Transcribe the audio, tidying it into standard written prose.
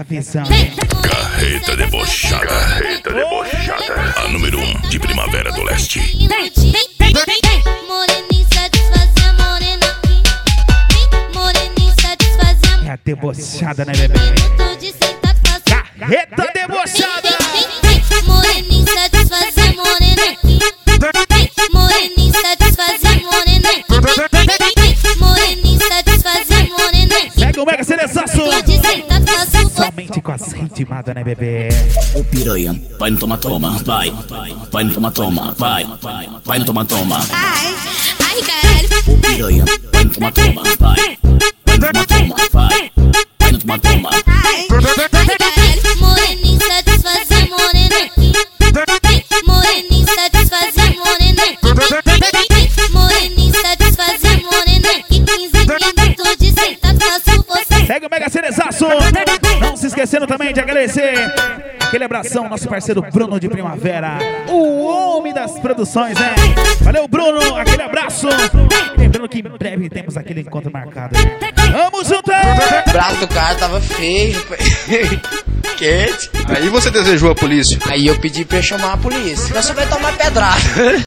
visão. Carreta debochada. Carreta debochada. A número 1 de Primavera do Leste. Moreninha satisfazer, morena aqui. Moreninha satisfazer. É a debochada, né, bebê? Carreta debochada. Moreninha satisfazer, morena aqui. Moreninha satisfazer, morena aqui. Moreninha satisfazer, morena aqui. Segue o Mega Seleçaço. Pode sentar, faço você. Somente com as ritmadas, né, bebê? O piranha, vai no toma, vai. Vai no toma, vai. Vai no toma. Ai, ai, caralho. O piranha, vai no toma, vai. Vai no toma, vai. Vai no toma. Ai, ai, caralho. Moreninha satisfazer, morena aqui. Moreninha satisfazer, morena aqui. Moreninha satisfazer, morena aqui. 15 minutos de sentar, faço você. Segue o Mega Seleçaço. Não se esquecendo também de agradecer aquele abração, nosso parceiro Bruno de Primavera, o homem das produções, né? Valeu, Bruno, aquele abraço. Lembrando que em breve temos aquele encontro marcado. Vamos junto! O braço do cara tava feio, quente. Aí você desejou a polícia? Aí eu pedi pra chamar a polícia. Nós só vai tomar pedrada.